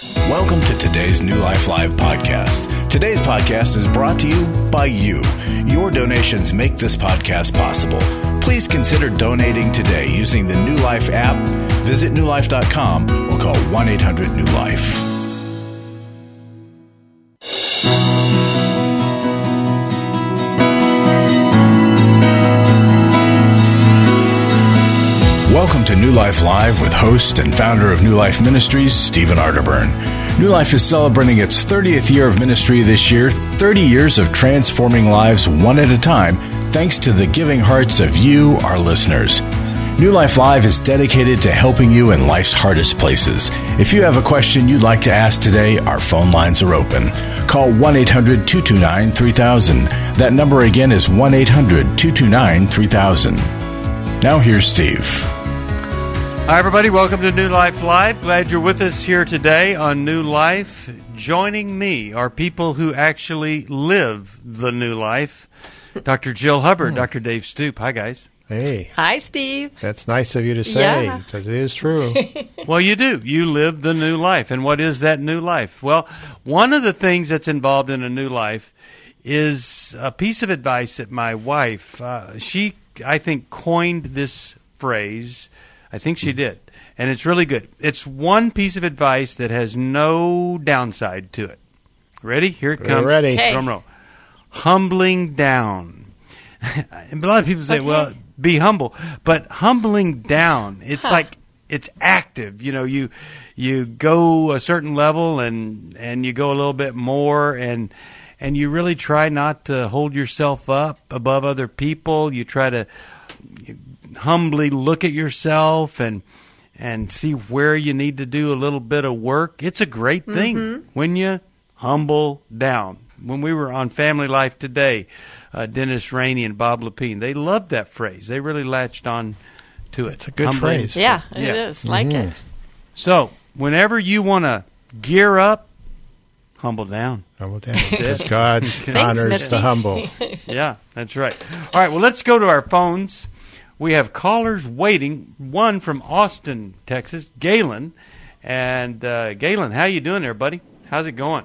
Welcome to today's New Life Live podcast. Today's podcast is brought to you by you. Your donations make this podcast possible. Please consider donating today using the New Life app. Visit newlife.com or call 1-800-NEW-LIFE. Welcome to New Life Live with host and founder of New Life Ministries, Stephen Arterburn. New Life is celebrating its 30th year of ministry this year, 30 years of transforming lives one at a time, thanks to the giving hearts of you, our listeners. New Life Live is dedicated to helping you in life's hardest places. If you have a question you'd like to ask today, our phone lines are open. Call 1-800-229-3000. That number again is 1-800-229-3000. Now here's Steve. Hi, everybody. Welcome to New Life Live. Glad you're with us here today on New Life. Joining me are people who actually live the new life. Dr. Jill Hubbard, Dr. Dave Stoop. Hi, guys. Hey. Hi, Steve. That's nice of you to say, because it is true. Well, you do. You live the new life. And what is that new life? Well, one of the things that's involved in a new life is a piece of advice that my wife, she, I think, coined this phrase. I think she did. And it's really good. It's one piece of advice that has no downside to it. Ready? Here it comes. Ready. Okay. Drum roll. Humbling down. And a lot of people say, well, be humble. But humbling down, it's like it's active. You know, you go a certain level and you go a little bit more and you really try not to hold yourself up above other people. You try to humbly look at yourself and see where you need to do a little bit of work. It's a great thing when you humble down. When we were on Family Life Today, Dennis Rainey and Bob Lepine, they loved that phrase. They really latched on to it. It's a good phrase. Yeah, it is. Like it. So, whenever you want to gear up, humble down. Humble down. Because God honors Misty. the humble. Yeah, that's right. All right, well, let's go to our phones. We have callers waiting, one from Austin, Texas, Galen. And Galen, how you doing there, buddy? How's it going?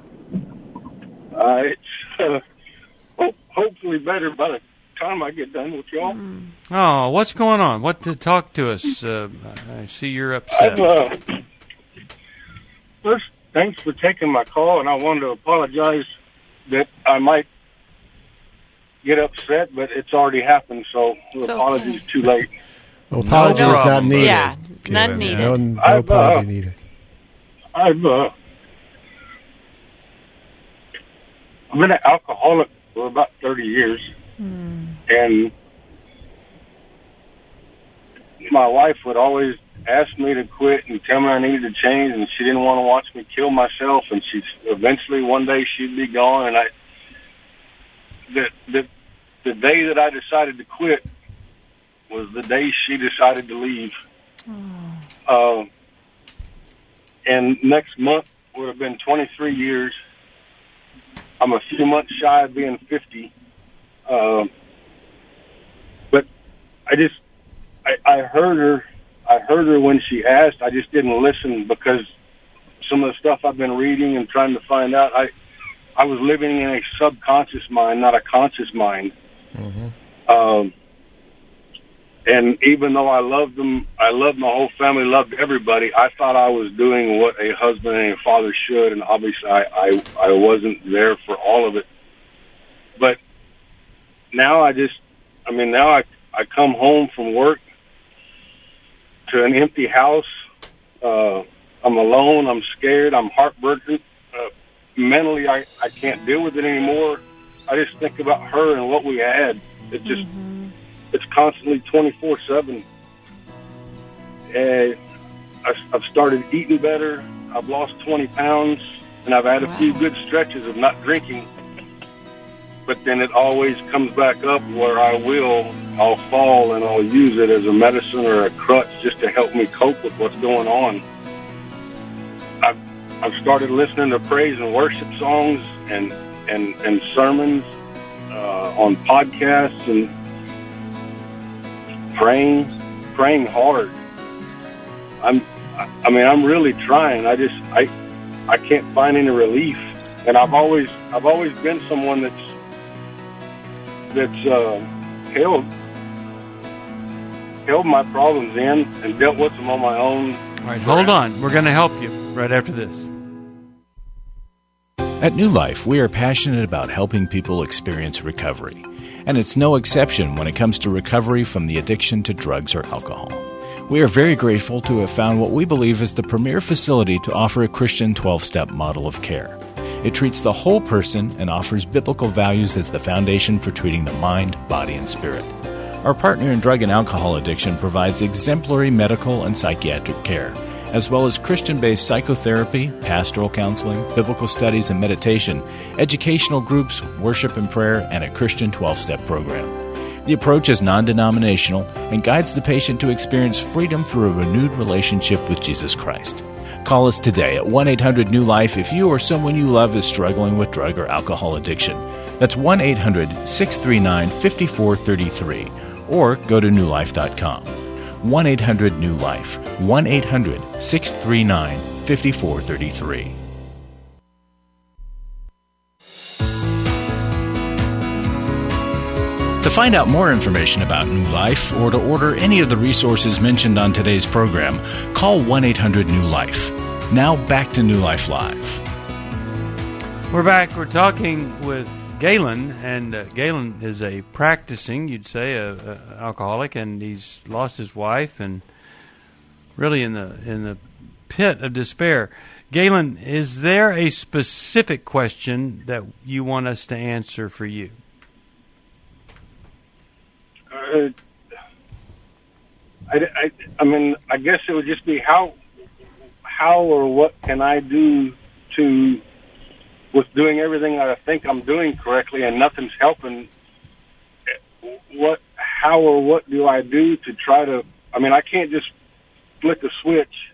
It's hopefully better by the time I get done with y'all. Oh, what's going on? What to talk to us? I see you're upset. First, thanks for taking my call, and I wanted to apologize that I might get upset, but it's already happened, so apologies too late. Well, apology is not needed. Yeah, none needed. No apology needed. I've been an alcoholic for about 30 years, and my wife would always ask me to quit and tell me I needed to change, and she didn't want to watch me kill myself, and eventually one day she'd be gone, and the day that I decided to quit was the day she decided to leave. And next month would have been 23 years. I'm a few months shy of being 50. But I heard her when she asked. I just didn't listen because some of the stuff I've been reading and trying to find out, I was living in a subconscious mind, not a conscious mind. And even though I loved them, I loved my whole family, loved everybody, I thought I was doing what a husband and a father should, and obviously I wasn't there for all of it. But now I come home from work to an empty house. I'm alone, I'm scared, I'm heartbroken. Mentally, I can't deal with it anymore. I just think about her and what we had. It just, it's constantly 24/7. And I've started eating better. I've lost 20 pounds, and I've had a few good stretches of not drinking. But then it always comes back up where I'll fall, and I'll use it as a medicine or a crutch just to help me cope with what's going on. I've started listening to praise and worship songs and sermons on podcasts and praying hard. I'm really trying. I can't find any relief. And I've always been someone that's held my problems in and dealt with them on my own. All right, hold on. We're going to help you right after this. At New Life, we are passionate about helping people experience recovery. And it's no exception when it comes to recovery from the addiction to drugs or alcohol. We are very grateful to have found what we believe is the premier facility to offer a Christian 12-step model of care. It treats the whole person and offers biblical values as the foundation for treating the mind, body, and spirit. Our partner in drug and alcohol addiction provides exemplary medical and psychiatric care, as well as Christian-based psychotherapy, pastoral counseling, biblical studies and meditation, educational groups, worship and prayer, and a Christian 12-step program. The approach is non-denominational and guides the patient to experience freedom through a renewed relationship with Jesus Christ. Call us today at 1-800-NEW-LIFE if you or someone you love is struggling with drug or alcohol addiction. That's 1-800-639-5433, or go to newlife.com. 1-800-NEW-LIFE, 1-800-639-5433. To find out more information about New Life or to order any of the resources mentioned on today's program, call 1-800-NEW-LIFE. Now back to New Life Live. We're back. We're talking with Galen, and Galen is a practicing, you'd say, a alcoholic, and he's lost his wife and really in the pit of despair. Galen, is there a specific question that you want us to answer for you? I mean, I guess it would just be how or what can I do with doing everything that I think I'm doing correctly and nothing's helping. How or what do I do to try to? I mean, I can't just flick a switch,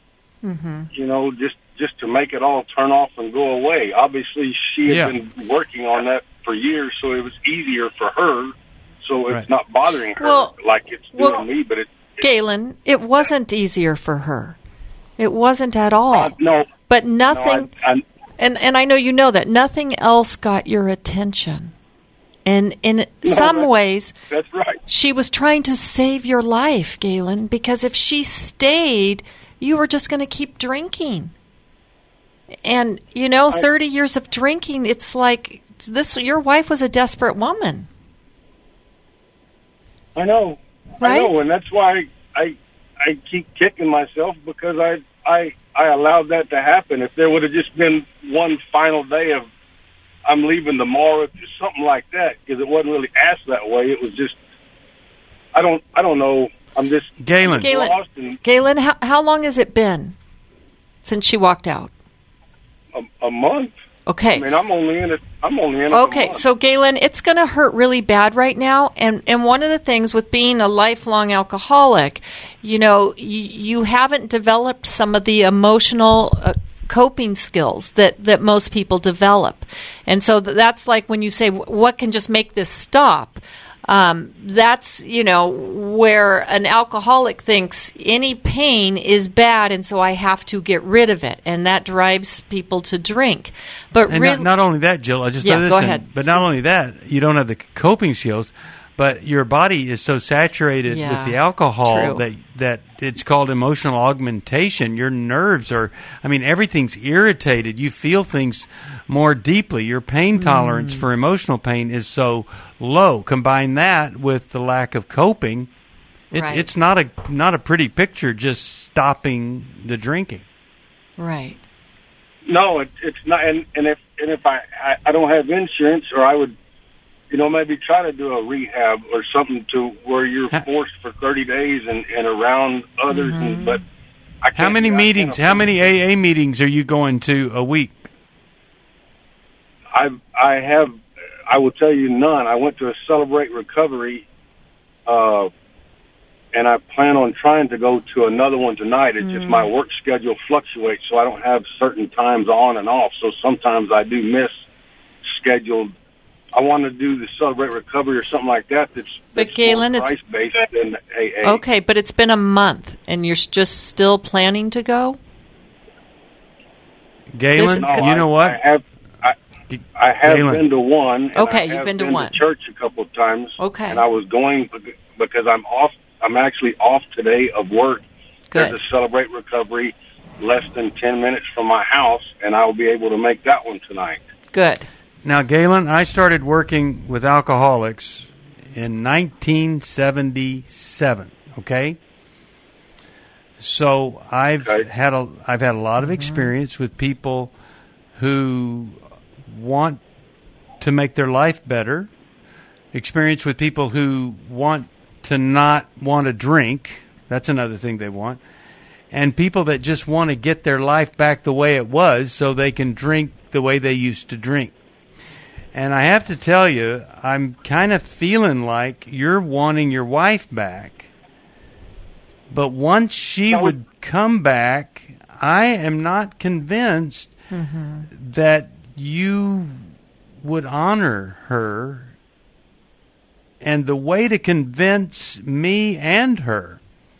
just to make it all turn off and go away. Obviously, she had been working on that for years, so it was easier for her. So it's not bothering her like it's doing me. But Galen, it wasn't easier for her. It wasn't at all. No. But nothing, no, and I know you know that, nothing else got your attention. And in some ways, that's right. She was trying to save your life, Galen, because if she stayed, you were just going to keep drinking. And, 30 years of drinking, it's like your wife was a desperate woman. I know. Right? I know, and that's why I keep kicking myself because I allowed that to happen. If there would have just been one final day of I'm leaving tomorrow, just something like that, because it wasn't really asked that way. It was just I don't know. I'm just Galen. lost. Galen, how long has it been since she walked out? A month. Okay. I mean, I'm only in it. Okay, so Galen, it's going to hurt really bad right now, and one of the things with being a lifelong alcoholic, you haven't developed some of the emotional coping skills that most people develop, and so that's like when you say, "What can just make this stop?" That's, where an alcoholic thinks any pain is bad, and so I have to get rid of it, and that drives people to drink. But and not only that, Jill, I just go ahead. But not only that, you don't have the coping skills, but your body is so saturated with the alcohol that it's called emotional augmentation. Your nerves everything's irritated. You feel things more deeply. Your pain tolerance for emotional pain is so low. Combine that with the lack of coping, it's not a pretty picture just stopping the drinking. Right. No, it's not. And if I don't have insurance, or I would, maybe try to do a rehab or something to where you're forced for 30 days and around others. But I can't. How many meetings? How many AA meetings are you going to a week? I will tell you none. I went to a Celebrate Recovery, and I plan on trying to go to another one tonight. It's just my work schedule fluctuates, so I don't have certain times on and off. So sometimes I do miss scheduled. I want to do the Celebrate Recovery or something like that. That's Galen, more price-based than AA. Okay, but it's been a month, and you're just still planning to go? Galen, No, you know what? I have Galen. been to one. And Okay, I you've have been to one. church a couple of times. Okay. And I was going because I'm off. I'm actually off today of work. Good. There's a Celebrate Recovery less than 10 minutes from my house, and I will be able to make that one tonight. Good. Now, Galen, I started working with alcoholics in 1977. Okay, so I've had a lot of experience with people who want to make their life better. Experience with people who want to not want to drink. That's another thing they want. And people that just want to get their life back the way it was so they can drink the way they used to drink. And I have to tell you, I'm kind of feeling like you're wanting your wife back. But once she would come back, I am not convinced that you would honor her. And the way to convince me and her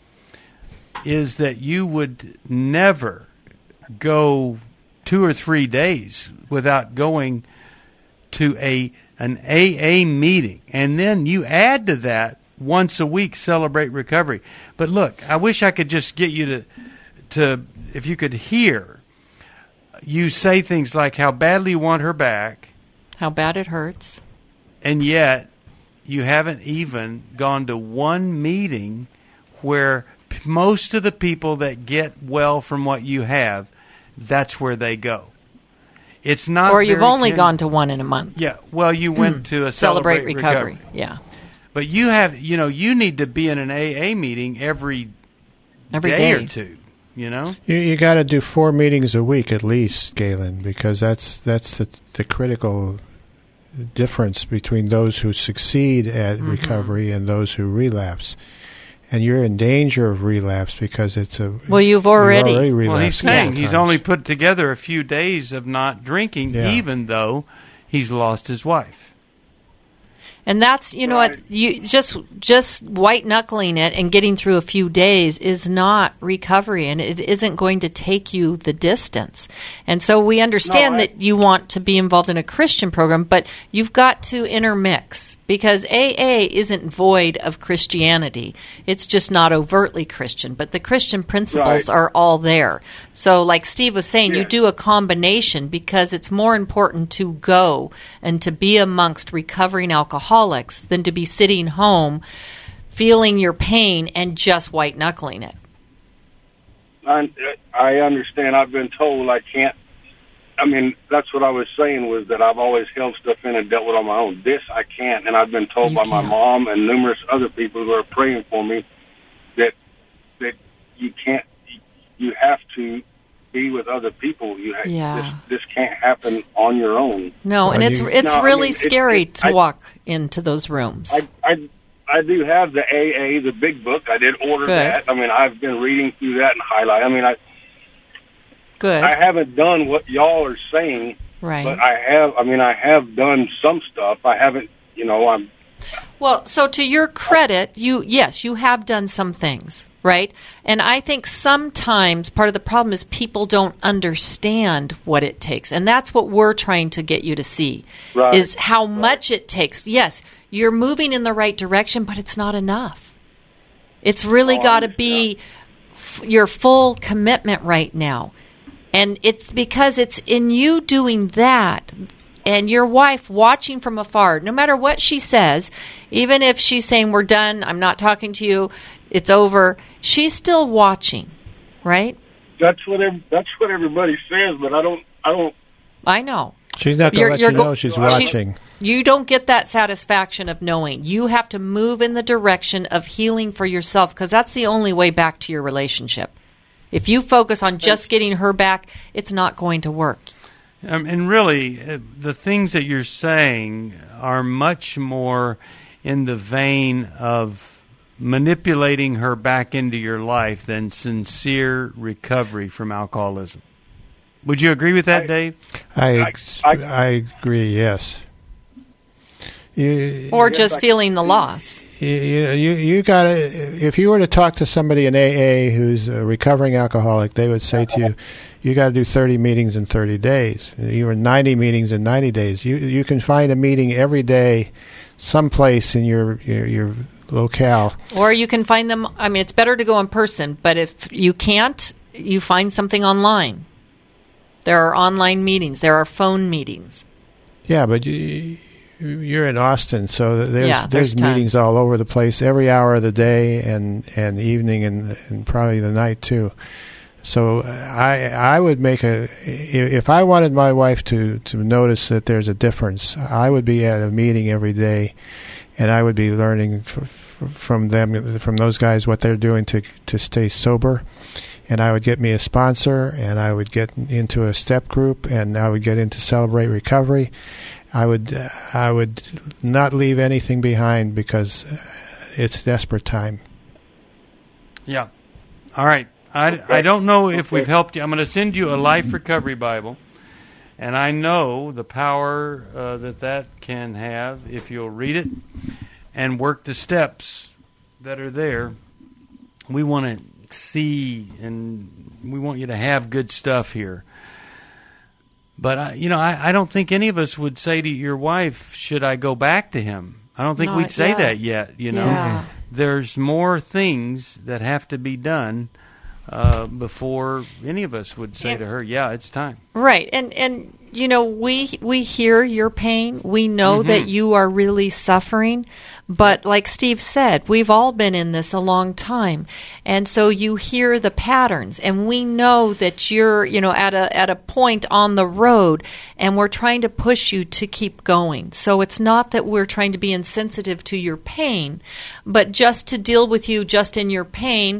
is that you would never go 2 or 3 days without going to an AA meeting. And then you add to that once a week Celebrate Recovery. But look, I wish I could just get you to if you could hear you say things like how badly you want her back. How bad it hurts. And yet you haven't even gone to one meeting where most of the people that get well from what you have, that's where they go. It's not. Or you've only gone to one in a month. Yeah. Well, you went to a Celebrate Recovery. Yeah. But you have, you need to be in an AA meeting every day or two. You got to do 4 meetings a week at least, Galen, because that's the critical difference between those who succeed at recovery and those who relapse. And you're in danger of relapse because it's a... Well, you've already relapsed. Well, he's saying he's times. only put together a few days of not drinking, even though he's lost his wife. And that's, what, you just white knuckling it and getting through a few days is not recovery, and it isn't going to take you the distance. And so we understand that you want to be involved in a Christian program, but you've got to intermix, because AA isn't void of Christianity. It's just not overtly Christian, but the Christian principles are all there. So like Steve was saying, you do a combination because it's more important to go and to be amongst recovering alcoholics than to be sitting home feeling your pain and just white-knuckling it. I understand. I've been told I can't. I mean, that's what I was saying, was that I've always held stuff in and dealt with it on my own. This I can't, and I've been told by my mom and numerous other people who are praying for me that you can't. You have to be with other people. This can't happen on your own. No, and it's really scary to walk into those rooms. I do have the AA, the big book. I did order that. I mean, I've been reading through that and highlight. I mean, I haven't done what y'all are saying, but I have done some stuff. I haven't, I'm... Well, so to your credit, you have done some things, right? And I think sometimes part of the problem is people don't understand what it takes. And that's what we're trying to get you to see, is how much it takes. Yes, you're moving in the right direction, but it's not enough. It's really got to be your full commitment right now. And it's because it's in you doing that and your wife watching from afar, no matter what she says, even if she's saying, we're done, I'm not talking to you, it's over, she's still watching, right? That's what everybody says, but I don't. I know. She's not going to let you know she's watching. You don't get that satisfaction of knowing. You have to move in the direction of healing for yourself, because that's the only way back to your relationship. If you focus on just getting her back, it's not going to work. And really, the things that you're saying are much more in the vein of manipulating her back into your life than sincere recovery from alcoholism. Would you agree with that, Dave? I agree, yes. Or just feeling the loss. You got to. If you were to talk to somebody in AA who's a recovering alcoholic, they would say to you, "You got to do 30 meetings in 30 days. Even 90 meetings in 90 days. You can find a meeting every day, someplace in your locale, or you can find them. I mean, it's better to go in person, but if you can't, you find something online. There are online meetings. There are phone meetings. Yeah, but you're in Austin, so there's meetings tons. all over the place, every hour of the day and evening and probably the night too. So I would make if I wanted my wife to notice that there's a difference, I would be at a meeting every day, and I would be learning from them, from those guys, what they're doing to stay sober. And I would get me a sponsor, and I would get into a step group, and I would get into Celebrate Recovery. I would not leave anything behind because it's desperate time. Yeah. All right. I don't know if we've helped you. I'm going to send you a Life Recovery Bible, and I know the power that can have if you'll read it and work the steps that are there. We want to see, and we want you to have good stuff here. But I don't think any of us would say to your wife, "Should I go back to him?" I don't think we'd say that yet. Yeah. There's more things that have to be done before any of us would say to her, "Yeah, it's time." Right, and we hear your pain. We know that you are really suffering, but like Steve said, we've all been in this a long time, and so you hear the patterns, and we know that you're at a point on the road, and we're trying to push you to keep going. So it's not that we're trying to be insensitive to your pain, but just to deal with you just in your pain.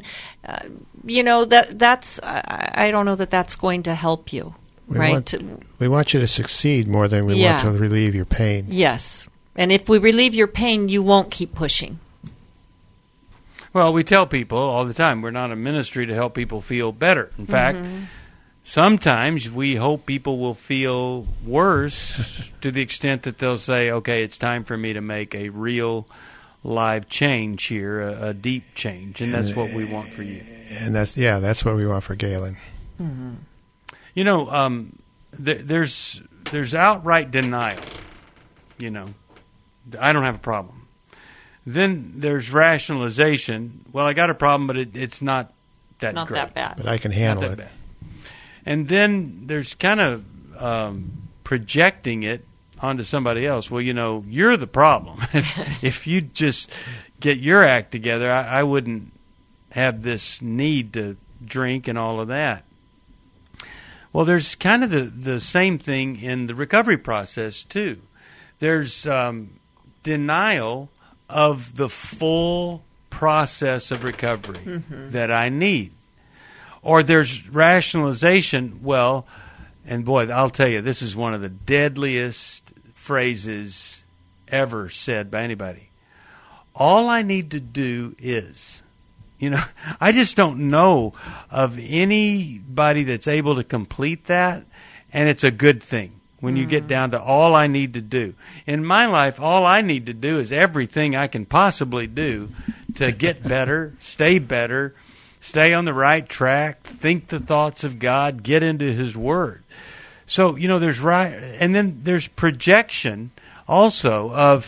That's I don't know that that's going to help you. We want you to succeed more than we want to relieve your pain. Yes. And if we relieve your pain, you won't keep pushing. Well, we tell people all the time, we're not a ministry to help people feel better. In fact, sometimes we hope people will feel worse to the extent that they'll say, "Okay, it's time for me to make a real live change here, a deep change." And that's what we want for you. And that's what we want for Galen. Mm-hmm. There's outright denial. I don't have a problem. Then there's rationalization. Well, I got a problem, but it's not that not great. that bad. But I can handle it. Bad. And then there's kind of projecting it onto somebody else. Well, you're the problem. If you just get your act together, I wouldn't have this need to drink and all of that. Well, there's kind of the same thing in the recovery process, too. There's denial of the full process of recovery that I need. Or there's rationalization. Well, and boy, I'll tell you, this is one of the deadliest phrases ever said by anybody. All I need to do is... I just don't know of anybody that's able to complete that, and it's a good thing when you get down to all I need to do. In my life, all I need to do is everything I can possibly do to get better, stay on the right track, think the thoughts of God, get into His Word. So, there's and then there's projection also of,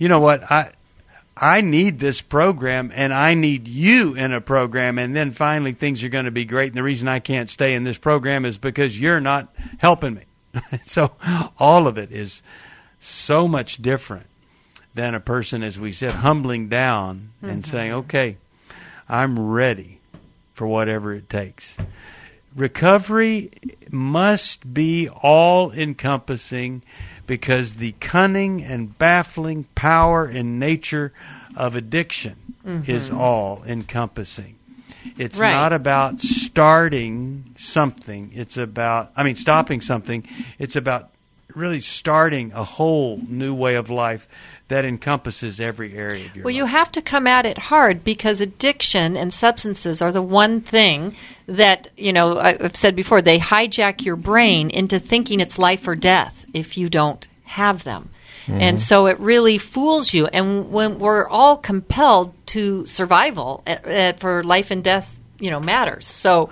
I need this program, and I need you in a program, and then finally things are going to be great. And the reason I can't stay in this program is because you're not helping me. So all of it is so much different than a person, as we said, humbling down and saying, "Okay, I'm ready for whatever it takes." Recovery must be all-encompassing, because the cunning and baffling power and nature of addiction is all-encompassing. It's not about starting something. It's about, stopping something. It's about really starting a whole new way of life that encompasses every area of your life. Well, you have to come at it hard, because addiction and substances are the one thing that, I've said before, they hijack your brain into thinking it's life or death if you don't have them. And so it really fools you. And when we're all compelled to survival for life and death, matters. So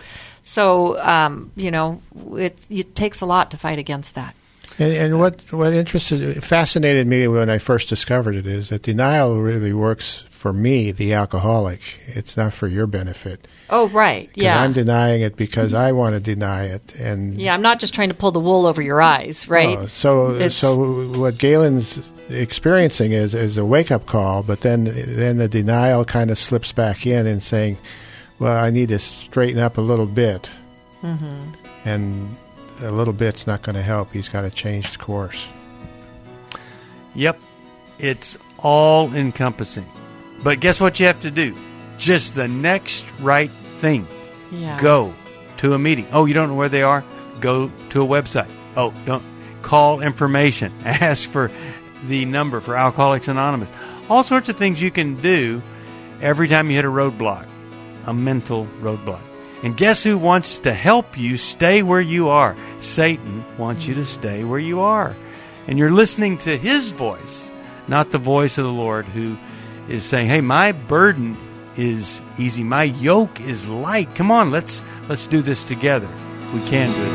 it takes a lot to fight against that. And what fascinated me when I first discovered it is that denial really works for me, the alcoholic. It's not for your benefit. Oh, right. Yeah. I'm denying it because I want to deny it. And I'm not just trying to pull the wool over your eyes, right? So what Galen's experiencing is a wake-up call, but then the denial kind of slips back in and saying, well, I need to straighten up a little bit. Mm-hmm. And a little bit's not going to help. He's got to change course. Yep. It's all encompassing. But guess what you have to do? Just the next right thing. Yeah. Go to a meeting. Oh, you don't know where they are? Go to a website. Oh, don't call information. Ask for the number for Alcoholics Anonymous. All sorts of things you can do every time you hit a roadblock, a mental roadblock. And guess who wants to help you stay where you are? Satan wants you to stay where you are. And you're listening to his voice, not the voice of the Lord, who is saying, hey, my burden is easy. My yoke is light. Come on, let's do this together. We can do it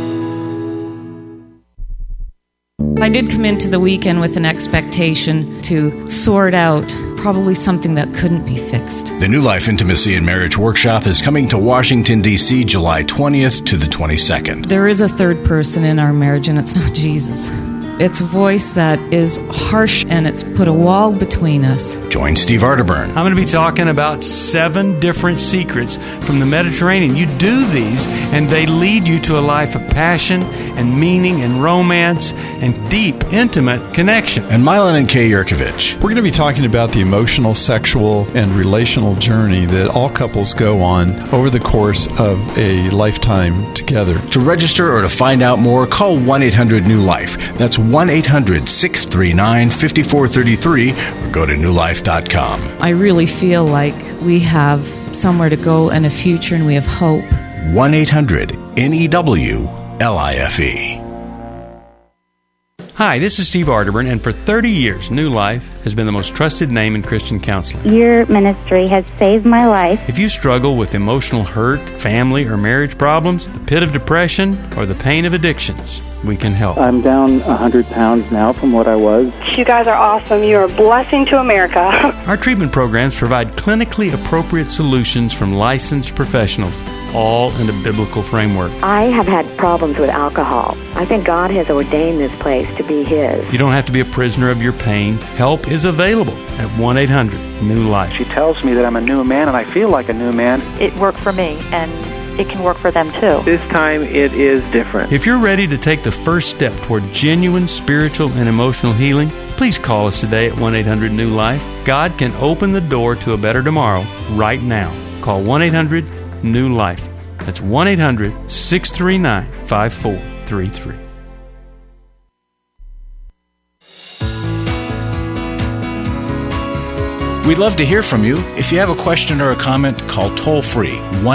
together. I did come into the weekend with an expectation to sort out probably something that couldn't be fixed. The New Life Intimacy and Marriage Workshop is coming to Washington, D.C., July 20th to the 22nd. There is a third person in our marriage, and it's not Jesus. It's a voice that is harsh, and it's put a wall between us. Join Steve Arterburn. I'm going to be talking about 7 different secrets from the Mediterranean. You do these, and they lead you to a life of passion and meaning and romance and deep, intimate connection. And Milan and Kay Yurkovich. We're going to be talking about the emotional, sexual, and relational journey that all couples go on over the course of a lifetime together. To register or to find out more, call 1-800-NEW-LIFE. That's 1-800-639-5433 or go to newlife.com. I really feel like we have somewhere to go and a future, and we have hope. 1-800-NEW-LIFE. Hi, this is Steve Arterburn, and for 30 years, New Life has been the most trusted name in Christian counseling. Your ministry has saved my life. If you struggle with emotional hurt, family or marriage problems, the pit of depression, or the pain of addictions, we can help. I'm down 100 pounds now from what I was. You guys are awesome. You're a blessing to America. Our treatment programs provide clinically appropriate solutions from licensed professionals, all in a biblical framework. I have had problems with alcohol. I think God has ordained this place to be His. You don't have to be a prisoner of your pain. Help is available at 1-800-NEW-LIFE. She tells me that I'm a new man, and I feel like a new man. It worked for me, and it can work for them too. This time it is different. If you're ready to take the first step toward genuine spiritual and emotional healing, please call us today at 1-800-NEW-LIFE. God can open the door to a better tomorrow right now. Call 1-800-NEW-LIFE. That's 1-800-639-5433. We'd love to hear from you. If you have a question or a comment, call toll-free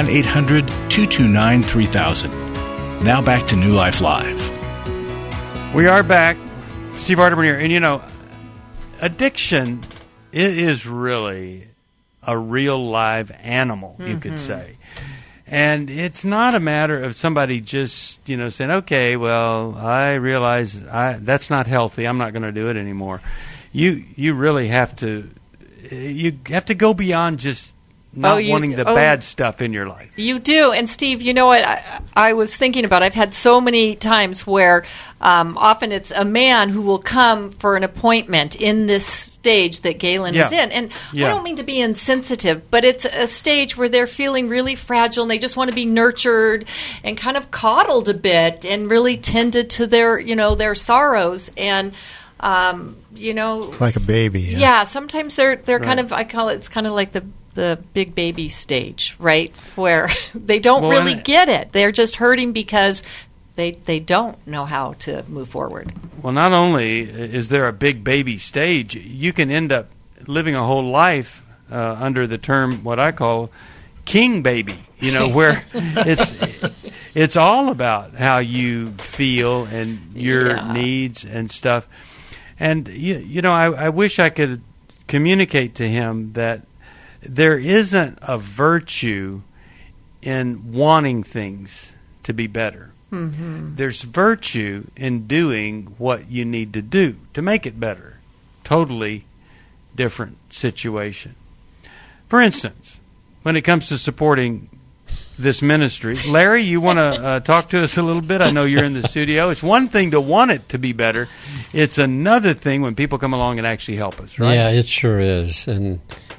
1-800-229-3000. Now back to New Life Live. We are back. Steve Arterburn here. And addiction, it is really a real live animal, you could say. And it's not a matter of somebody just, saying, okay, well, I realize that's not healthy. I'm not going to do it anymore. You really have to... You have to go beyond just not wanting the bad stuff in your life. You do. And Steve, you know what I was thinking about? I've had so many times where often it's a man who will come for an appointment in this stage that Galen is in. And I don't mean to be insensitive, but it's a stage where they're feeling really fragile and they just want to be nurtured and kind of coddled a bit and really tended to their sorrows. And like a baby. Yeah, sometimes they're kind of, I call it's kind of like the big baby stage, right? Where they don't really get it. They're just hurting because they don't know how to move forward. Well, not only is there a big baby stage, you can end up living a whole life under the term what I call king baby, where it's all about how you feel and your needs and stuff. And, I wish I could communicate to him that there isn't a virtue in wanting things to be better. Mm-hmm. There's virtue in doing what you need to do to make it better. Totally different situation. For instance, when it comes to supporting this ministry, Larry, you want to talk to us a little bit? I know you're in the studio. It's one thing to want it to be better. It's another thing when people come along and actually help us, right? Yeah, it sure is. And,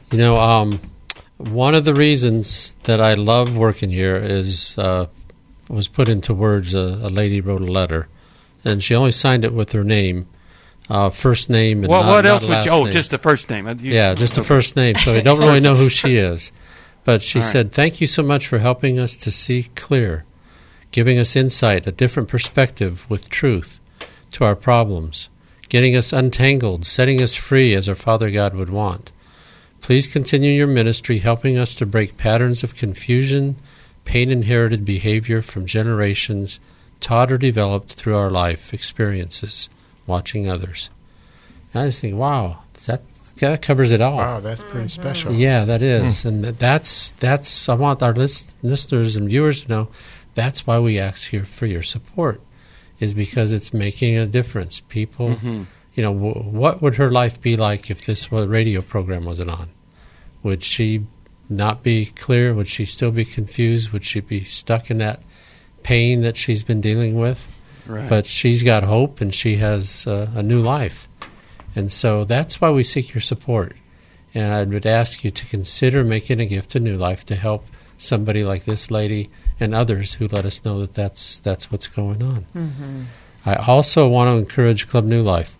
one of the reasons that I love working here is was put into words. A lady wrote a letter, and she only signed it with her name, first name. And what else would you? Name. Just the first name. Just the first name. So I don't really know who she is. But she said, "Thank you so much for helping us to see clear, giving us insight, a different perspective with truth to our problems, getting us untangled, setting us free as our Father God would want. Please continue your ministry, helping us to break patterns of confusion, pain-inherited behavior from generations, taught or developed through our life experiences, watching others." And I just think, wow, that covers it all. Wow, that's pretty special. Yeah, that is. And that's I want our listeners and viewers to know that's why we ask here for your support, is because it's making a difference. People, what would her life be like if this radio program wasn't on? Would she not be clear? Would she still be confused? Would she be stuck in that pain that she's been dealing with? Right. But she's got hope, and she has a new life. And so that's why we seek your support. And I would ask you to consider making a gift to New Life to help somebody like this lady and others who let us know that that's what's going on. Mm-hmm. I also want to encourage Club New Life.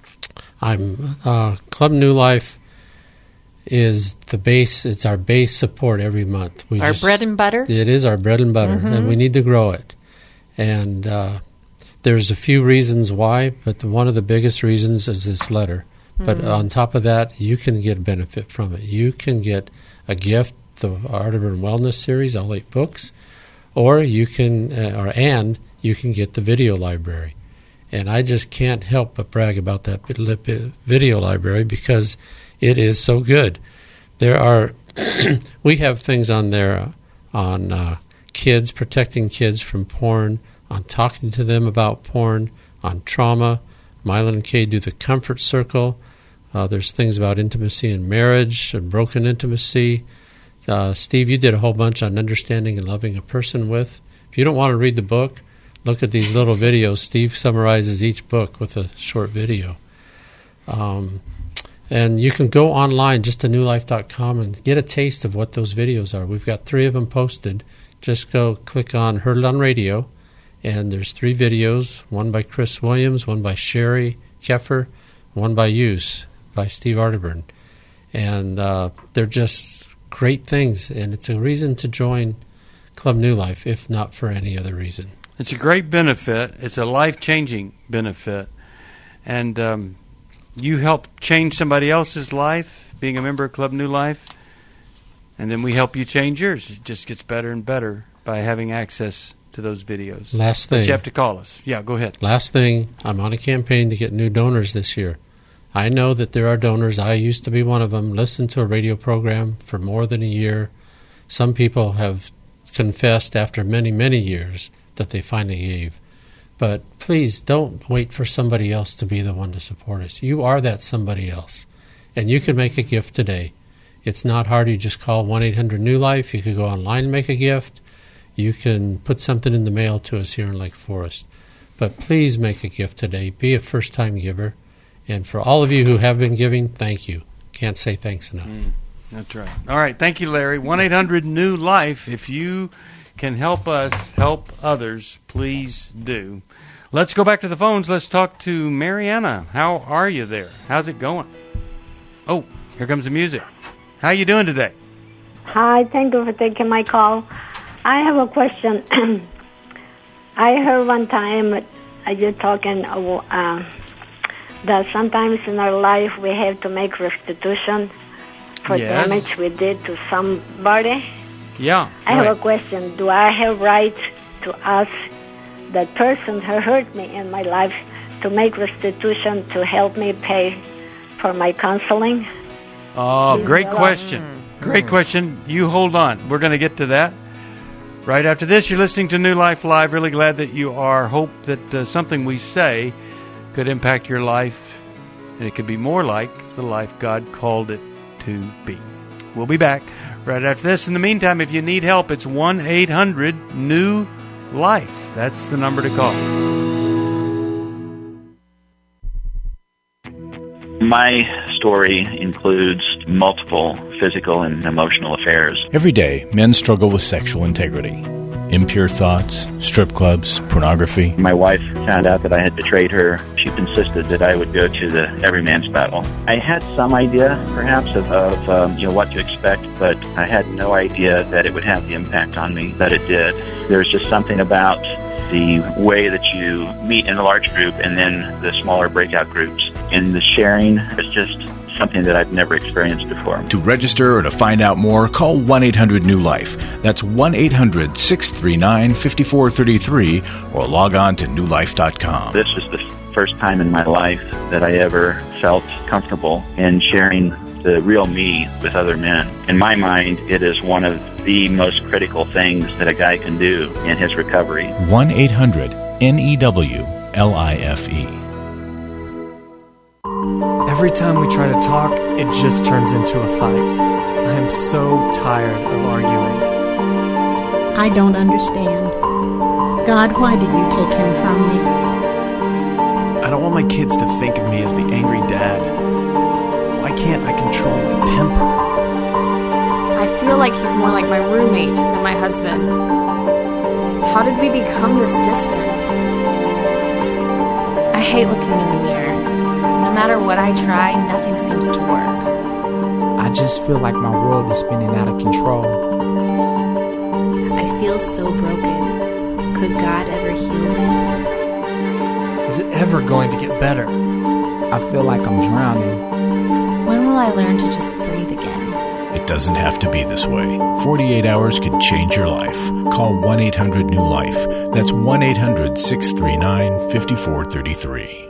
Club New Life is the base. It's our base support every month. Our bread and butter? It is our bread and butter, and we need to grow it. And there's a few reasons why, but one of the biggest reasons is this letter. But on top of that, you can get benefit from it. You can get a gift, the Arterburn Wellness Series, all 8 books, or you can, you can get the video library. And I just can't help but brag about that video library because it is so good. We have things on there on kids, protecting kids from porn, on talking to them about porn, on trauma. Mylan and Kay do the Comfort Circle. There's things about intimacy and marriage and broken intimacy. Steve, you did a whole bunch on understanding and loving a person with. If you don't want to read the book, look at these little videos. Steve summarizes each book with a short video. And you can go online, just to newlife.com, and get a taste of what those videos are. We've got 3 of them posted. Just go click on Heard It on Radio, and there's 3 videos, one by Chris Williams, one by Sherry Keffer, one by Use, by Steve Arterburn. And they're just great things, and it's a reason to join Club New Life, if not for any other reason. It's a great benefit. It's a life-changing benefit. And you help change somebody else's life, being a member of Club New Life, and then we help you change yours. It just gets better and better by having access to those videos. Last thing. But you have to call us. Yeah, go ahead. Last thing, I'm on a campaign to get new donors this year. I know that there are donors. I used to be one of them. Listened to a radio program for more than a year. Some people have confessed after many, many years that they finally gave. But please don't wait for somebody else to be the one to support us. You are that somebody else. And you can make a gift today. It's not hard. You just call 1-800-NEW-LIFE. You can go online and make a gift. You can put something in the mail to us here in Lake Forest. But please make a gift today. Be a first-time giver. And for all of you who have been giving, thank you. Can't say thanks enough. That's right. All right. Thank you, Larry. 1-800-NEW-LIFE. If you can help us help others, please do. Let's go back to the phones. Let's talk to Mariana. How are you there? How's it going? Oh, here comes the music. How you doing today? Hi, thank you for taking my call. I have a question. I heard one time you talking that sometimes in our life we have to make restitution for damage we did to somebody. Yeah. I have a question. Do I have right to ask that person who hurt me in my life to make restitution to help me pay for my counseling? Oh, great question. Great question. You hold on. We're going to get to that right after this. You're listening to New Life Live. Really glad that you are. Hope that something we say could impact your life, and it could be more like the life God called it to be. We'll be back right after this. In the meantime, if you need help, it's 1-800-NEW-LIFE. That's the number to call. My story includes multiple physical and emotional affairs. Every day, men struggle with sexual integrity. Impure thoughts, strip clubs, pornography. My wife found out that I had betrayed her. She insisted that I would go to the every man's battle. I had some idea, perhaps, of what to expect, but I had no idea that it would have the impact on me that it did. There's just something about the way that you meet in a large group and then the smaller breakout groups. And the sharing is just something that I've never experienced before. To register or to find out more, call 1-800-NEW-LIFE. That's 1-800-639-5433 or log on to newlife.com. This is the first time in my life that I ever felt comfortable in sharing the real me with other men. In my mind, it is one of the most critical things that a guy can do in his recovery. 1-800-NEW-LIFE. Every time we try to talk, it just turns into a fight. I am so tired of arguing. I don't understand. God, why did you take him from me? I don't want my kids to think of me as the angry dad. Why can't I control my temper? I feel like he's more like my roommate than my husband. How did we become this distant? I hate looking in the mirror. No matter what I try, nothing seems to work. I just feel like my world is spinning out of control. I feel so broken. Could God ever heal me? Is it ever going to get better? I feel like I'm drowning. When will I learn to just breathe again? It doesn't have to be this way. 48 hours could change your life. Call 1-800-NEW-LIFE. That's 1-800-639-5433.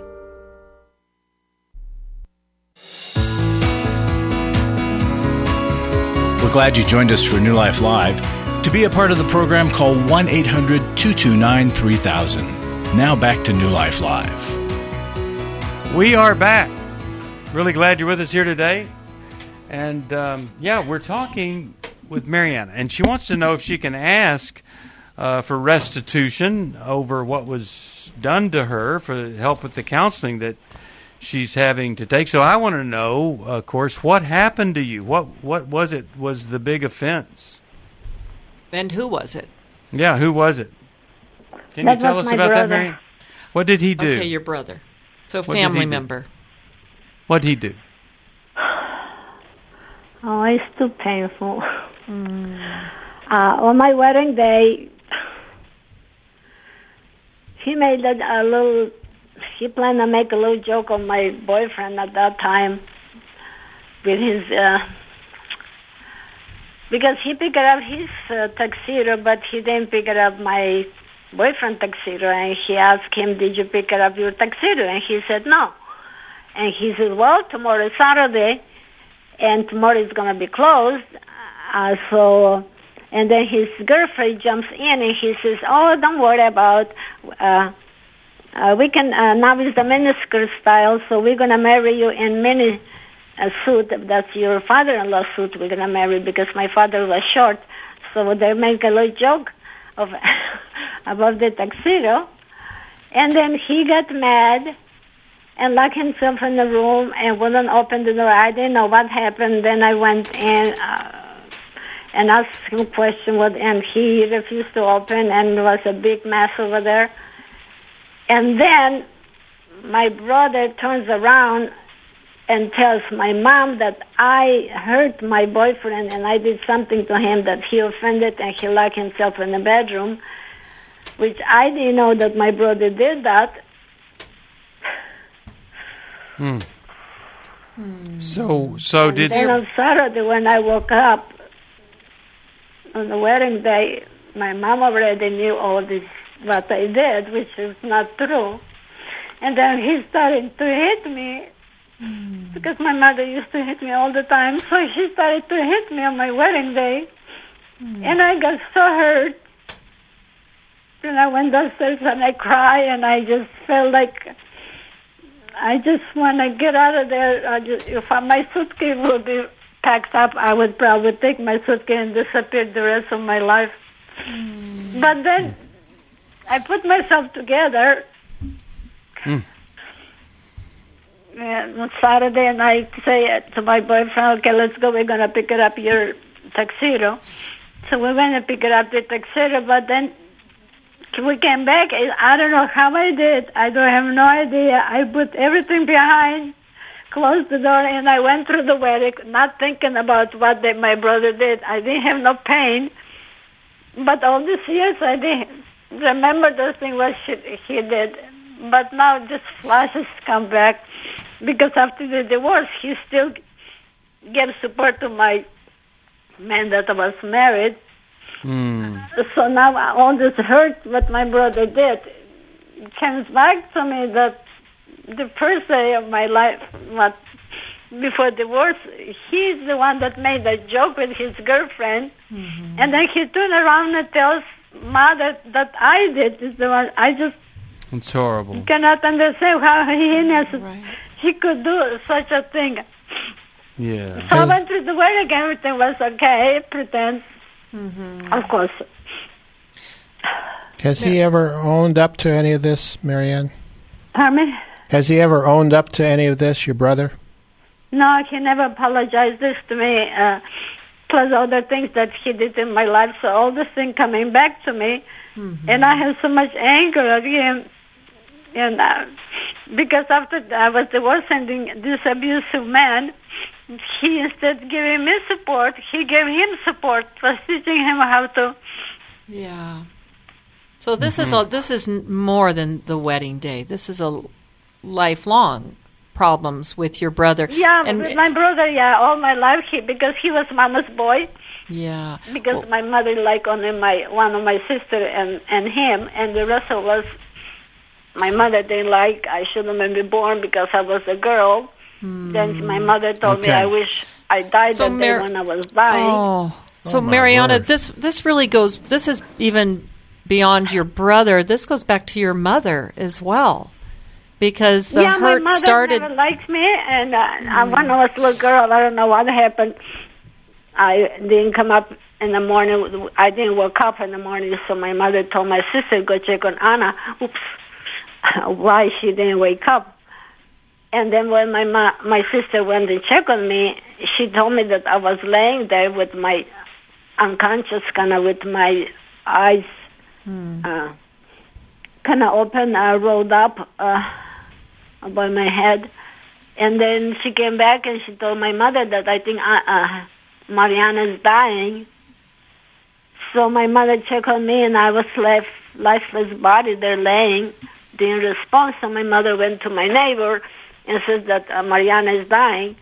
We're glad you joined us for New Life Live. To be a part of the program, call 1-800-229-3000. Now back to New Life Live. We are back. Really glad you're with us here today. And, we're talking with Mariana. And she wants to know if she can ask for restitution over what was done to her for help with the counseling that she's having to take. So I want to know, of course, what happened to you? What was it? Was the big offense? And who was it? Yeah, who was it? Can you tell us about that, Mary? What did he do? Okay, your brother. So family member. What did he do? Oh, it's too painful. On my wedding day, he made a little... He planned to make a little joke on my boyfriend at that time with his... because he picked up his tuxedo, but he didn't pick up my boyfriend tuxedo. And he asked him, did you pick up your tuxedo? And he said, no. And he said, well, tomorrow is Saturday, and tomorrow is going to be closed. And then his girlfriend jumps in, and he says, oh, don't worry about we can, now it's the miniskirt style, so we're going to marry you in mini suit. That's your father-in-law suit we're going to marry because my father was short. So they make a little joke of about the tuxedo. And then he got mad and locked himself in the room and wouldn't open the door. I didn't know what happened. Then I went in and asked him a question, and he refused to open, and there was a big mess over there. And then my brother turns around and tells my mom that I hurt my boyfriend and I did something to him that he offended, and he locked himself in the bedroom, which I didn't know that my brother did that. So did... Then on Saturday when I woke up on the wedding day, my mom already knew all this, what I did, which is not true. And then he started to hit me because my mother used to hit me all the time. So he started to hit me on my wedding day. And I got so hurt. And I went downstairs and I cried, and I just felt like I just want to get out of there. If my suitcase would be packed up, I would probably take my suitcase and disappear the rest of my life. But then I put myself together. On Saturday, and I say to my boyfriend, okay, let's go. We're going to pick it up your tuxedo. So we went and picked up the tuxedo, but then we came back. I don't know how I did. I don't have no idea. I put everything behind, closed the door, and I went through the wedding, not thinking about what my brother did. I didn't have no pain. But all these years, I didn't remember those things what he did. But now just flashes come back, because after the divorce, he still gave support to my man that was married. So now all this hurt what my brother did comes back to me, that the first day of my life, before divorce, he's the one that made a joke with his girlfriend, and then he turned around and tells mother that I did. Is the one I just. It's horrible. Cannot understand how he could do such a thing. Yeah. So I went through the wedding, everything was okay, pretend. Of course. Has he ever owned up to any of this, Marianne? Pardon me? Has he ever owned up to any of this, your brother? No, he never apologized this to me, plus other things that he did in my life. So all this thing coming back to me, and I have so much anger at him. And because after I was divorcing this abusive man, he instead giving me support, he gave him support, was teaching him how to. Yeah. So this is more than the wedding day. This is a lifelong problems with your brother. Yeah, and with my brother. Yeah, all my life because he was mama's boy. Yeah. Because my mother liked only one of my sister and him, and the rest of us. My mother didn't like. I shouldn't have been born because I was a girl. Then my mother told me I wish I died that day when I was dying. So Mariana, this really goes. This is even beyond your brother. This goes back to your mother as well, because the hurt started. My mother never liked me, and when I was a little girl, I don't know what happened. I didn't come up in the morning. I didn't wake up in the morning, so my mother told my sister go check on Anna. Oops. Why she didn't wake up. And then when my sister went to check on me, she told me that I was laying there with my unconscious, kind of with my eyes kind of open, rolled up above my head. And then she came back and she told my mother that I think Mariana's dying. So my mother checked on me, and I was left lifeless body there laying. Didn't respond, so my mother went to my neighbor and said that Mariana is dying.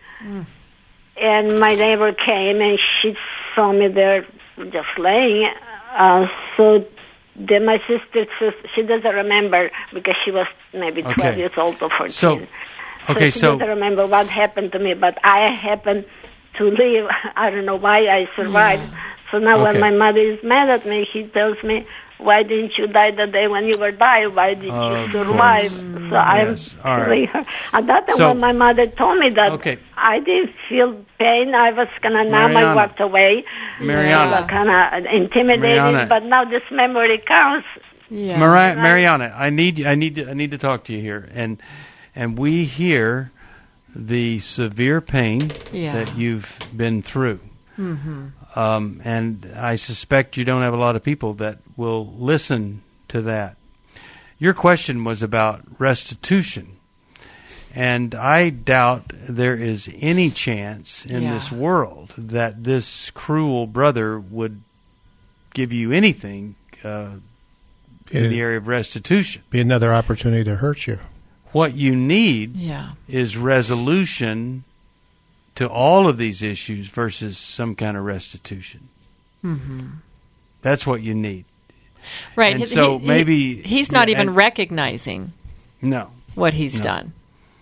And my neighbor came, and she saw me there just laying. So then my sister says she doesn't remember because she was maybe 12 years old or 14. So she doesn't remember what happened to me, but I happened to live. I don't know why I survived. Yeah. So now when my mother is mad at me, she tells me, why didn't you die the day when you were dying? Why did you survive? So I'm really hurt. At that time when my mother told me that, I didn't feel pain. I was kind of numb. I walked away. Mariana. Kind of intimidated. But now this memory counts. Yeah. Mariana, I need to talk to you here. And we hear the severe pain that you've been through. And I suspect you don't have a lot of people that will listen to that. Your question was about restitution. And I doubt there is any chance in this world that this cruel brother would give you anything in the area of restitution. Be another opportunity to hurt you. What you need is resolution to all of these issues versus some kind of restitution. That's what you need. Right. And so maybe he's not even recognizing what he's done.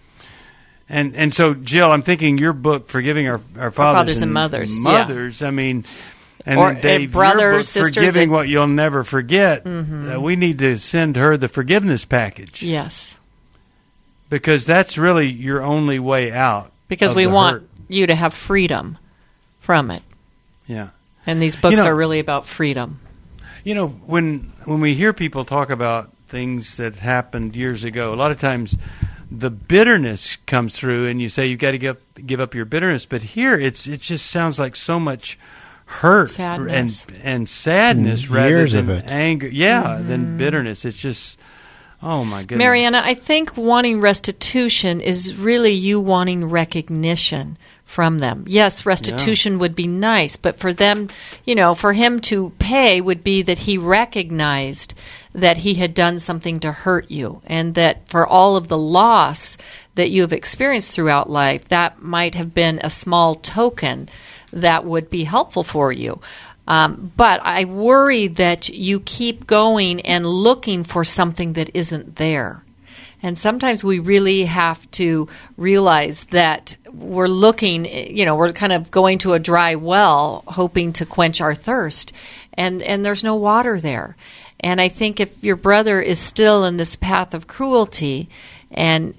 And so, Jill, I'm thinking your book, Forgiving Our Fathers and Mothers. I mean, and or then Dave, brothers, your book, sisters, Forgiving What You'll Never Forget. We need to send her the forgiveness package. Yes. Because that's really your only way out. Because we want you to have freedom from it. Yeah. And these books are really about freedom. You know, when we hear people talk about things that happened years ago, a lot of times the bitterness comes through, and you say you've got to give up your bitterness. But here, it just sounds like so much hurt and sadness rather than anger. Yeah, than bitterness. It's just, oh my goodness. Mariana, I think wanting restitution is really you wanting recognition from them. Yes, restitution would be nice, but for them, for him to pay would be that he recognized that he had done something to hurt you, and that for all of the loss that you have experienced throughout life, that might have been a small token that would be helpful for you. But I worry that you keep going and looking for something that isn't there. And sometimes we really have to realize that we're looking, we're kind of going to a dry well, hoping to quench our thirst, and there's no water there. And I think if your brother is still in this path of cruelty and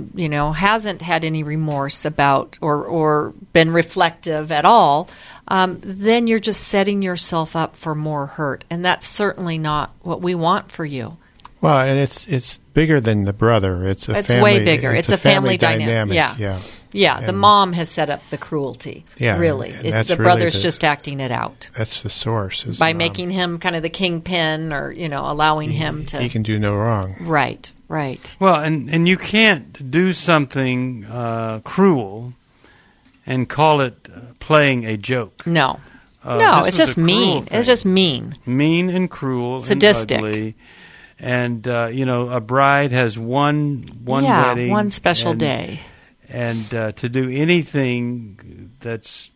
hasn't had any remorse about or been reflective at all, then you're just setting yourself up for more hurt. And that's certainly not what we want for you. Well, and it's bigger than the brother. It's way bigger. It's a family dynamic. Yeah. The mom has set up the cruelty. Yeah, really. The brother's just acting it out. That's the source. By making him kind of the kingpin, or allowing him to. He can do no wrong. Right. Well, and you can't do something cruel and call it playing a joke. No, it's just mean. It's just mean. Mean and cruel, sadistic. And ugly. And a bride has one wedding, one special day, and to do anything that's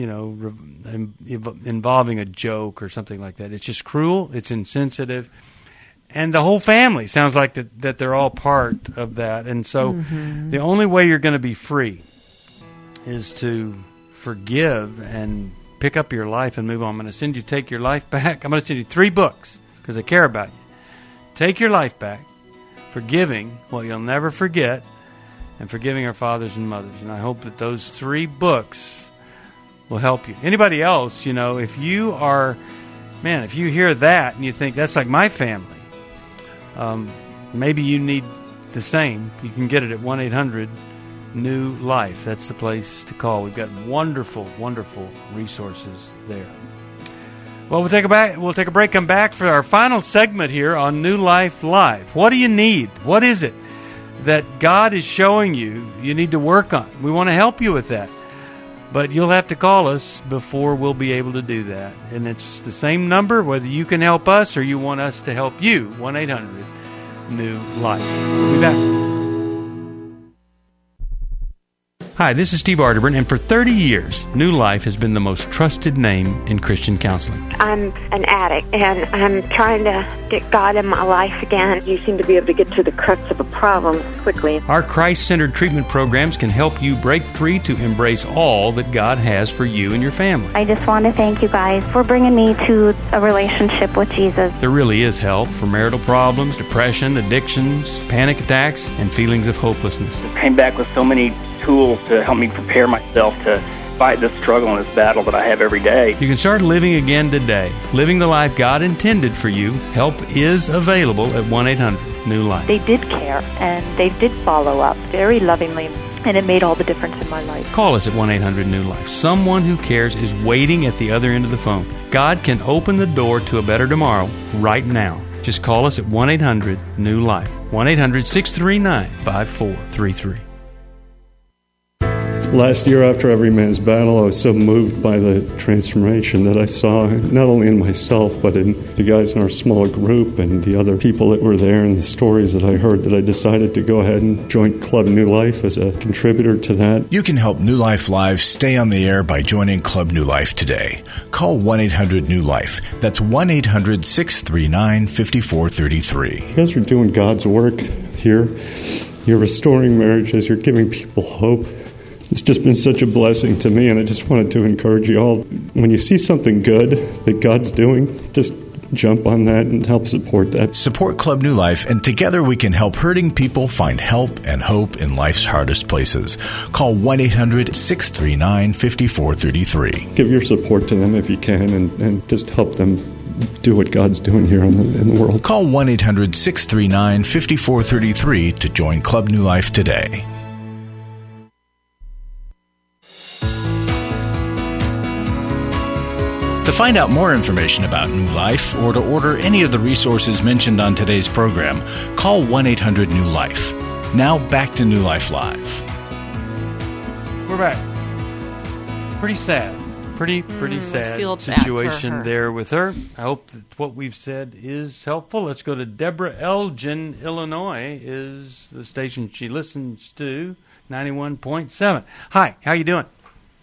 involving a joke or something like that, it's just cruel. It's insensitive, and the whole family sounds like that they're all part of that. And so, the only way you're going to be free is to forgive and pick up your life and move on. I'm going to send you Take Your Life Back. I'm going to send you 3 books because I care about you. Take Your Life Back, Forgiving What You'll Never Forget, and Forgiving Our Fathers and Mothers. And I hope that those 3 books will help you. Anybody else, if you hear that and you think, that's like my family, maybe you need the same. You can get it at 1-800-NEW-LIFE. That's the place to call. We've got wonderful, wonderful resources there. Well, we'll take a break, come back for our final segment here on New Life Live. What do you need? What is it that God is showing you need to work on? We want to help you with that. But you'll have to call us before we'll be able to do that. And it's the same number, whether you can help us or you want us to help you, 1-800-NEW-LIFE. We'll be back. Hi, this is Steve Arterburn, and for 30 years, New Life has been the most trusted name in Christian counseling. I'm an addict, and I'm trying to get God in my life again. You seem to be able to get to the crux of a problem quickly. Our Christ-centered treatment programs can help you break free to embrace all that God has for you and your family. I just want to thank you guys for bringing me to a relationship with Jesus. There really is help for marital problems, depression, addictions, panic attacks, and feelings of hopelessness. I came back with so many tools to help me prepare myself to fight this struggle and this battle that I have every day. You can start living again today, living the life God intended for you. Help is available at 1-800-NEW-LIFE. They did care, and they did follow up very lovingly, and it made all the difference in my life. Call us at 1-800-NEW-LIFE. Someone who cares is waiting at the other end of the phone. God can open the door to a better tomorrow right now. Just call us at 1-800-NEW-LIFE. 1-800-639-5433. Last year, after Every Man's Battle, I was so moved by the transformation that I saw, not only in myself, but in the guys in our small group and the other people that were there and the stories that I heard, that I decided to go ahead and join Club New Life as a contributor to that. You can help New Life Live stay on the air by joining Club New Life today. Call 1-800-NEW-LIFE. That's 1-800-639-5433. You guys are doing God's work here. You're restoring marriages. You're giving people hope. It's just been such a blessing to me, and I just wanted to encourage you all. When you see something good that God's doing, just jump on that and help support that. Support Club New Life, and together we can help hurting people find help and hope in life's hardest places. Call 1-800-639-5433. Give your support to them if you can, and just help them do what God's doing here in the world. Call 1-800-639-5433 to join Club New Life today. To find out more information about New Life or to order any of the resources mentioned on today's program, call 1-800-NEW-LIFE. Now back to New Life Live. We're back. Pretty sad. Pretty sad situation there with her. I hope that what we've said is helpful. Let's go to Deborah Elgin, Illinois, is the station she listens to, 91.7. Hi, how you doing?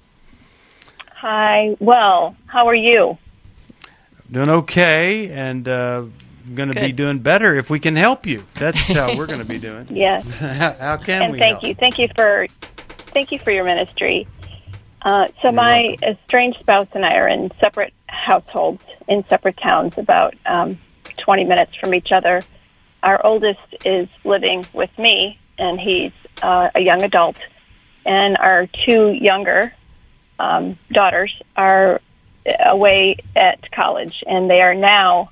Hi. Well, how are you? Doing okay, and going to be doing better if we can help you. That's how we're going to be doing. Yes. How can and we thank help? you. Thank you for your ministry. So my estranged spouse and I are in separate households in separate towns, about 20 minutes from each other. Our oldest is living with me, and he's a young adult, and our two younger daughters are away at college, and they are now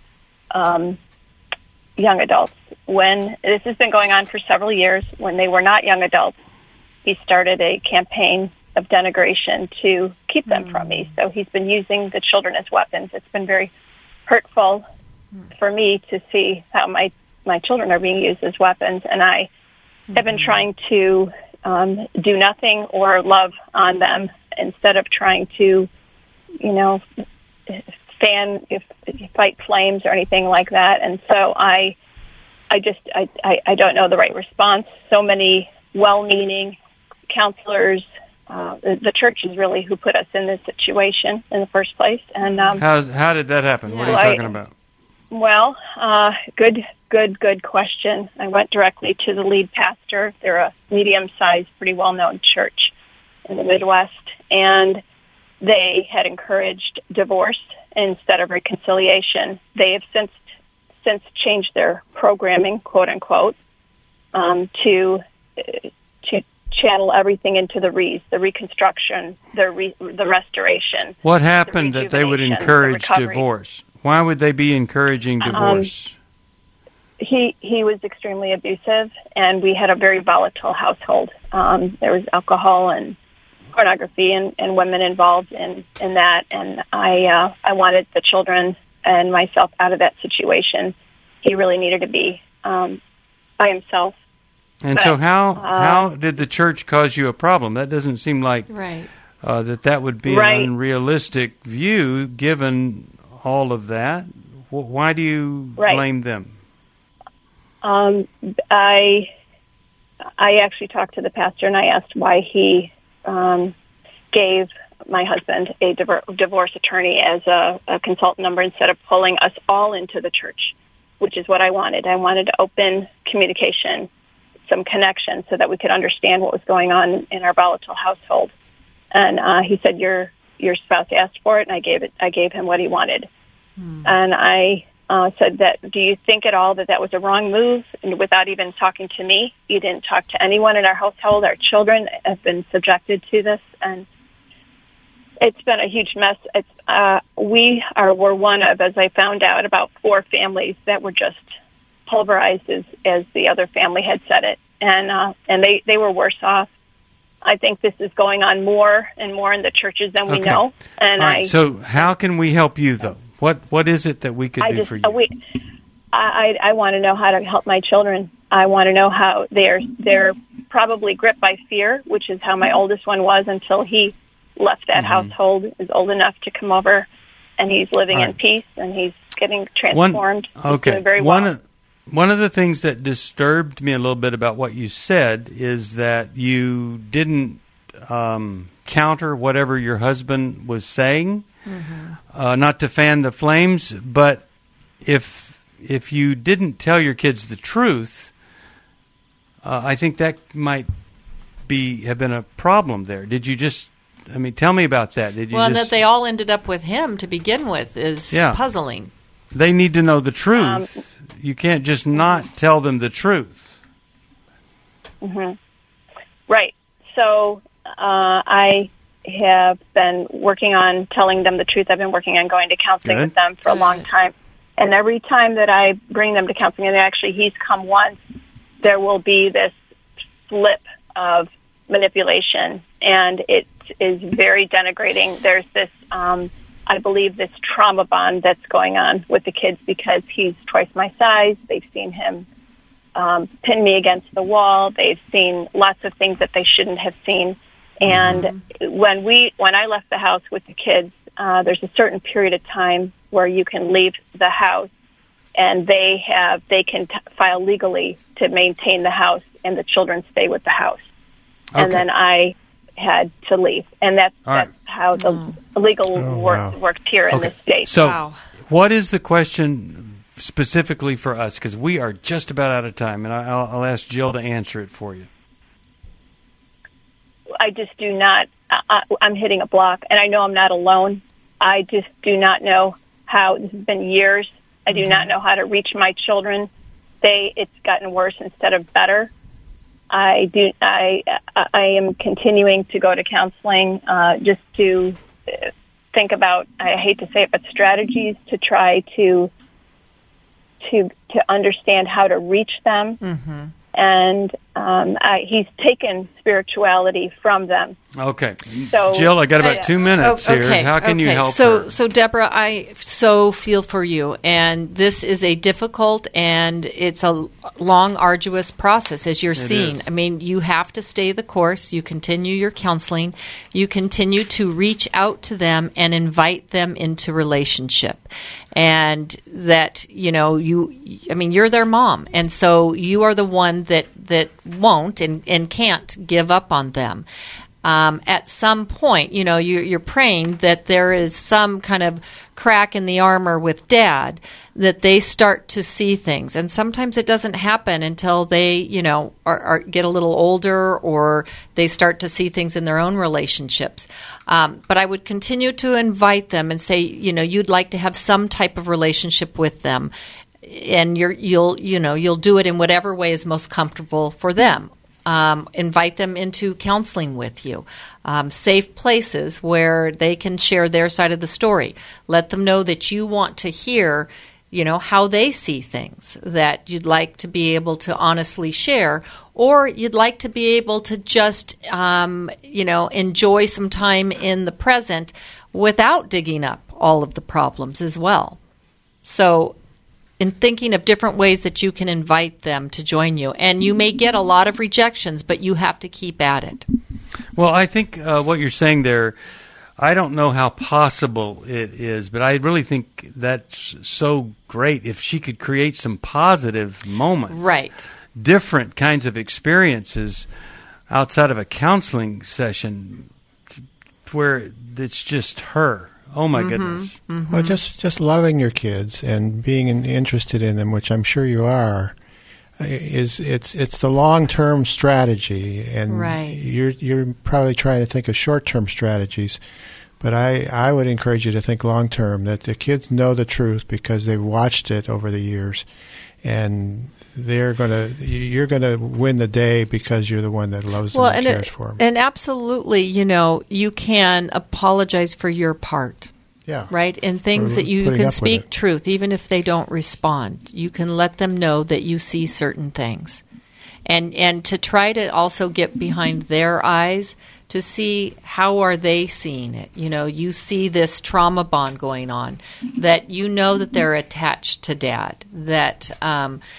young adults. When this has been going on for several years, when they were not young adults, he started a campaign of denigration to keep them from me. So he's been using the children as weapons. It's been very hurtful for me to see how my children are being used as weapons, and I have been trying to do nothing or love on them, instead of trying to, fight flames or anything like that. And so I don't know the right response. So many well-meaning counselors, the church is really who put us in this situation in the first place. And how did that happen? What are you talking about? Well, good question. I went directly to the lead pastor. They're a medium-sized, pretty well-known church in the Midwest, and they had encouraged divorce instead of reconciliation. They have since changed their programming, quote unquote, to channel everything into the reconstruction, the restoration. What happened that they would encourage divorce? Why would they be encouraging divorce? He was extremely abusive, and we had a very volatile household. There was alcohol and pornography and women involved in that, and I wanted the children and myself out of that situation. He really needed to be by himself. And so how did the church cause you a problem? That doesn't seem like that would be an unrealistic view given all of that. Why do you blame them? I actually talked to the pastor, and I asked why he gave my husband a divorce attorney as a consultant number instead of pulling us all into the church, which is what I wanted. I wanted to open communication, some connection, so that we could understand what was going on in our volatile household. And he said, your spouse asked for it, and I gave him what he wanted. And I said that, do you think at all that was a wrong move? And without even talking to me, you didn't talk to anyone in our household. Our children have been subjected to this, and it's been a huge mess. We're one of, as I found out, about 4 families that were just pulverized, as the other family had said it, and they were worse off. I think this is going on more and more in the churches than we know. And all right, so how can we help you, though? What is it that we could do for you? I want to know how to help my children. I want to know how they're probably gripped by fear, which is how my oldest one was until he left that household, is old enough to come over, and he's living in peace, and he's getting transformed. He's doing very well. One of the things that disturbed me a little bit about what you said is that you didn't counter whatever your husband was saying, not to fan the flames, but if you didn't tell your kids the truth, I think that might have been a problem there. Did you just... I mean, tell me about that. Did you that they all ended up with him to begin with is puzzling. They need to know the truth. You can't just not tell them the truth. Right. So I have been working on telling them the truth. I've been working on going to counseling with them for a long time. And every time that I bring them to counseling, and actually he's come once, there will be this flip of manipulation, and it is very denigrating. There's this, I believe, this trauma bond that's going on with the kids because he's twice my size. They've seen him pin me against the wall. They've seen lots of things that they shouldn't have seen. And when I left the house with the kids, there's a certain period of time where you can leave the house, and they can file legally to maintain the house, and the children stay with the house. Okay. And then I had to leave, and that's how the legal worked here in this state. So, what is the question specifically for us? Because we are just about out of time, and I'll ask Jill to answer it for you. I just do not. I'm hitting a block, and I know I'm not alone. I just do not know how. This has been years. I do not know how to reach my children. It's gotten worse instead of better. I am continuing to go to counseling just to think about, I hate to say it, but strategies to try to understand how to reach them. And he's taken spirituality from them. Okay. So, Jill, I got about 2 minutes here. How can you help her? So, Deborah, I so feel for you. And this is a difficult and it's a long, arduous process, as you're seeing. I mean, you have to stay the course. You continue your counseling. You continue to reach out to them and invite them into relationship. And that, you're their mom. And so you are the one that won't and can't give up on them. At some point, you're praying that there is some kind of crack in the armor with Dad, that they start to see things. And sometimes it doesn't happen until they, get a little older or they start to see things in their own relationships. But I would continue to invite them and say, you'd like to have some type of relationship with them. And you'll do it in whatever way is most comfortable for them. Invite them into counseling with you. Safe places where they can share their side of the story. Let them know that you want to hear, how they see things, that you'd like to be able to honestly share, or you'd like to be able to just, enjoy some time in the present without digging up all of the problems as well. So, in thinking of different ways that you can invite them to join you. And you may get a lot of rejections, but you have to keep at it. Well, I think what you're saying there, I don't know how possible it is, but I really think that's so great if she could create some positive moments. Right. Different kinds of experiences outside of a counseling session where it's just her. Oh, my goodness. Well, just loving your kids and being interested in them, which I'm sure you are, it's the long-term strategy. And you're probably trying to think of short-term strategies. But I would encourage you to think long-term, that the kids know the truth because they've watched it over the years. And you're going to win the day because you're the one that loves them and cares for them. And absolutely, you can apologize for your part. Yeah. Right? And things that you can speak truth, even if they don't respond. You can let them know that you see certain things. And to try to also get behind their eyes to see how are they seeing it. You see this trauma bond going on, that that they're attached to Dad, that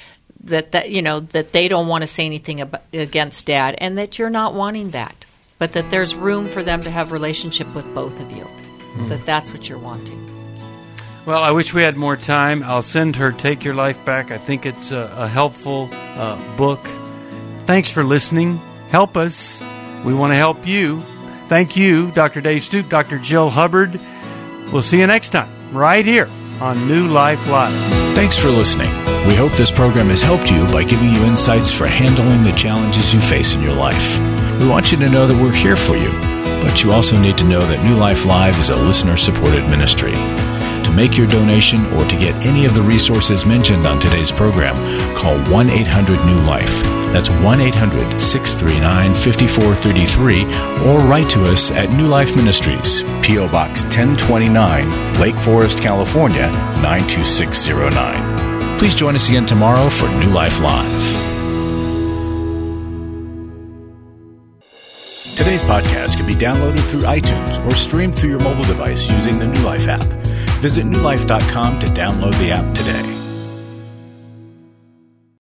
that you know that they don't want to say anything against Dad, and that you're not wanting that, but that there's room for them to have relationship with both of you. That's what you're wanting. Well, I wish we had more time. I'll send her Take Your Life Back. I think it's a helpful book. Thanks for listening. Help us. We want to help you. Thank you, Dr. Dave Stoop, Dr. Jill Hubbard. We'll see you next time, right here on New Life Live. Thanks for listening. We hope this program has helped you by giving you insights for handling the challenges you face in your life. We want you to know that we're here for you, but you also need to know that New Life Live is a listener-supported ministry. To make your donation or to get any of the resources mentioned on today's program, call 1-800-NEW-LIFE. That's 1-800-639-5433, or write to us at New Life Ministries, P.O. Box 1029, Lake Forest, California, 92609. Please join us again tomorrow for New Life Live. Today's podcast can be downloaded through iTunes or streamed through your mobile device using the New Life app. Visit newlife.com to download the app today.